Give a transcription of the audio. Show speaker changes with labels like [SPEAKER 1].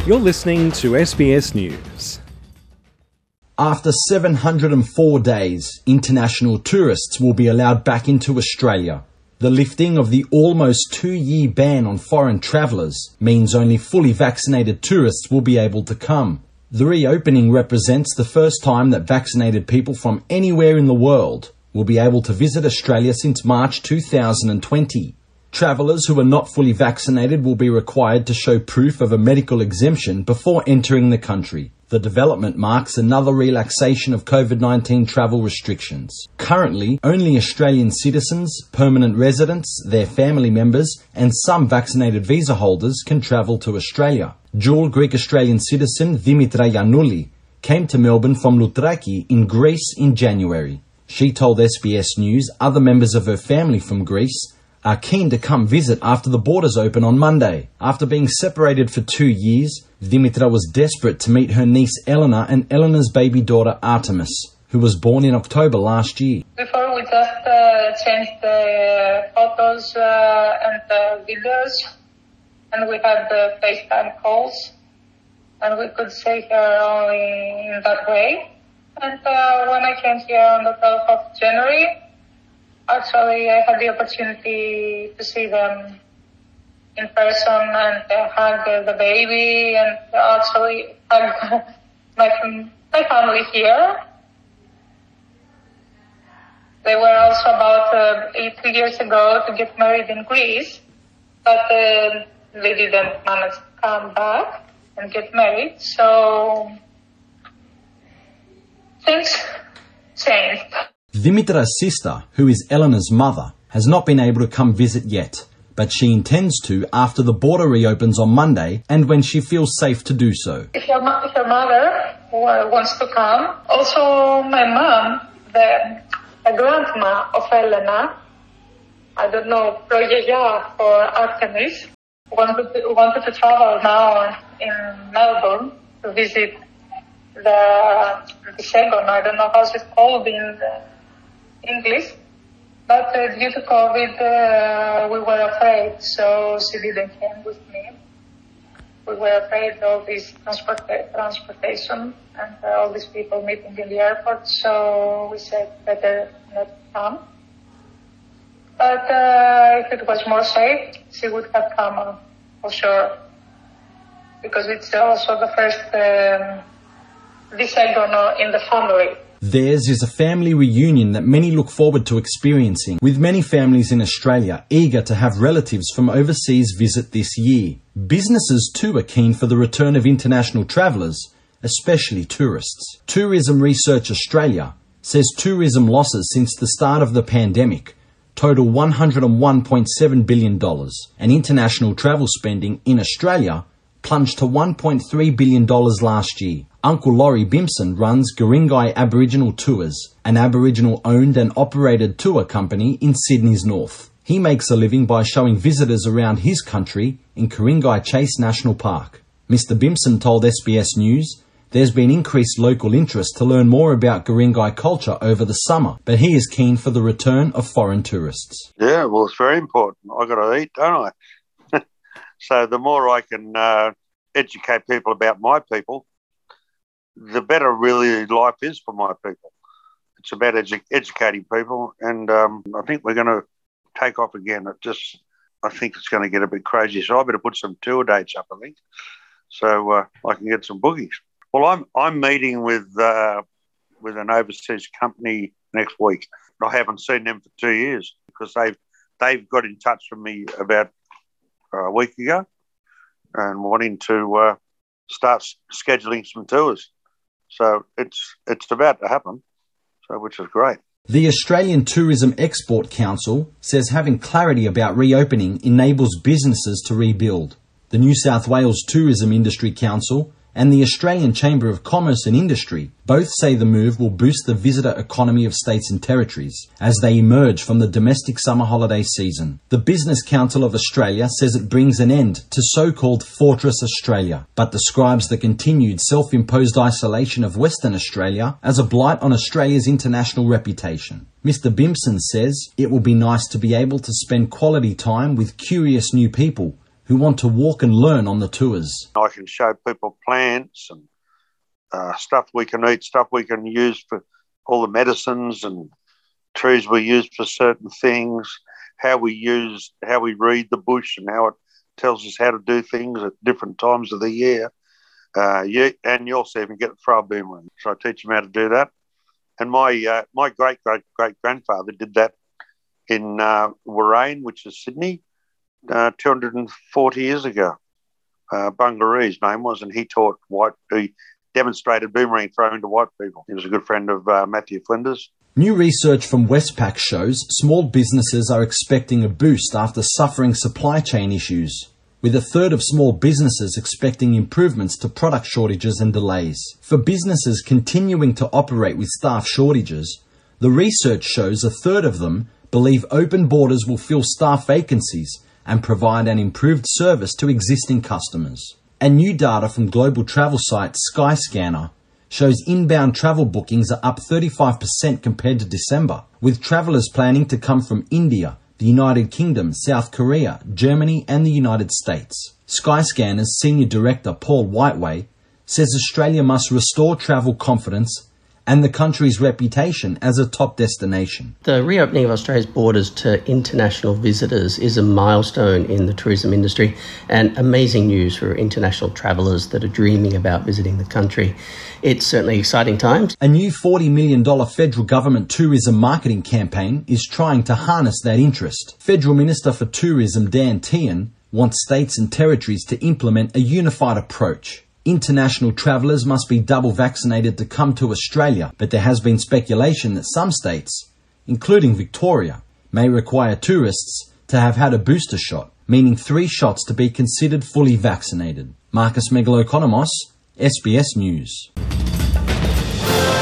[SPEAKER 1] You're listening to SBS News.
[SPEAKER 2] After 704 days, international tourists will be allowed back into Australia. The lifting of the almost 2-year ban on foreign travellers means only fully vaccinated tourists will be able to come. The reopening represents the first time that vaccinated people from anywhere in the world will be able to visit Australia since March 2020. Travellers who are not fully vaccinated will be required to show proof of a medical exemption before entering the country. The development marks another relaxation of COVID-19 travel restrictions. Currently, only Australian citizens, permanent residents, their family members, and some vaccinated visa holders can travel to Australia. Dual Greek-Australian citizen Dimitra Yanouli came to Melbourne from Loutraki in Greece in January. She told SBS News other members of her family from Greece are keen to come visit after the borders open on Monday. After being separated for 2 years, Dimitra was desperate to meet her niece Elena and Elena's baby daughter Artemis, who was born in October last year.
[SPEAKER 3] Before we just changed the photos and the videos, and we had the FaceTime calls, and we could see her only in that way. And when I came here on the 12th of January, actually, I had the opportunity to see them in person and hug the baby and actually hug my family here. They were also about 2 years ago to get married in Greece, but they didn't manage to come back and get married, so things changed.
[SPEAKER 2] Dimitra's sister, who is Elena's mother, has not been able to come visit yet, but she intends to after the border reopens on Monday and when she feels safe to do so.
[SPEAKER 3] If your mother wants to come, also my mom, the grandma of Elena, I don't know, Progeia or Artemis, wanted to travel now in Melbourne to visit the second, I don't know how it's called in English, but due to COVID, we were afraid, so she didn't come with me. We were afraid of this transportation and all these people meeting in the airport, so we said better not come. But if it was more safe, she would have come for sure, because it's also the first disagono in the family.
[SPEAKER 2] Theirs is a family reunion that many look forward to experiencing, with many families in Australia eager to have relatives from overseas visit this year. Businesses too are keen for the return of international travellers, especially tourists. Tourism Research Australia says tourism losses since the start of the pandemic total $101.7 billion, and international travel spending in Australia plunged to $1.3 billion last year. Uncle Laurie Bimson runs Guringai Aboriginal Tours, an Aboriginal-owned and operated tour company in Sydney's north. He makes a living by showing visitors around his country in Ku-ring-gai Chase National Park. Mr. Bimson told SBS News there's been increased local interest to learn more about Guringai culture over the summer, but he is keen for the return of foreign tourists.
[SPEAKER 4] Yeah, well, it's very important. I've got to eat, don't I? So the more I can educate people about my people, the better really life is for my people. It's about educating people, and I think we're going to take off again. I think it's going to get a bit crazy, so I better put some tour dates up, I think, so I can get some bookies. Well, I'm meeting with an overseas company next week. I haven't seen them for 2 years because they've got in touch with me about a week ago and wanting to start scheduling some tours. So it's about to happen, so which is great.
[SPEAKER 2] The Australian Tourism Export Council says having clarity about reopening enables businesses to rebuild. The New South Wales Tourism Industry Council and the Australian Chamber of Commerce and Industry both say the move will boost the visitor economy of states and territories as they emerge from the domestic summer holiday season. The Business Council of Australia says it brings an end to so-called Fortress Australia, but describes the continued self-imposed isolation of Western Australia as a blight on Australia's international reputation. Mr. Bimson says it will be nice to be able to spend quality time with curious new people who want to walk and learn on the tours.
[SPEAKER 4] I can show people plants and stuff we can eat, stuff we can use for all the medicines, and trees we use for certain things, how we read the bush and how it tells us how to do things at different times of the year. And you also even get to throw a boomerang. So I teach them how to do that. And my great-great-great-grandfather did that in Warrane, which is Sydney, 240 years ago. Bungaree's name was, and he demonstrated boomerang throwing to white people. He was a good friend of Matthew Flinders.
[SPEAKER 2] New research from Westpac shows small businesses are expecting a boost after suffering supply chain issues, with a third of small businesses expecting improvements to product shortages and delays. For businesses continuing to operate with staff shortages, the research shows a third of them believe open borders will fill staff vacancies and provide an improved service to existing customers. And new data from global travel site Skyscanner shows inbound travel bookings are up 35% compared to December, with travellers planning to come from India, the United Kingdom, South Korea, Germany and the United States. Skyscanner's Senior Director Paul Whiteway says Australia must restore travel confidence and the country's reputation as a top destination.
[SPEAKER 5] The reopening of Australia's borders to international visitors is a milestone in the tourism industry and amazing news for international travellers that are dreaming about visiting the country. It's certainly exciting times.
[SPEAKER 2] A new $40 million federal government tourism marketing campaign is trying to harness that interest. Federal Minister for Tourism Dan Tehan wants states and territories to implement a unified approach. International travellers must be double vaccinated to come to Australia, but there has been speculation that some states, including Victoria, may require tourists to have had a booster shot, meaning 3 shots to be considered fully vaccinated. Marcus Megalokonomos, SBS News.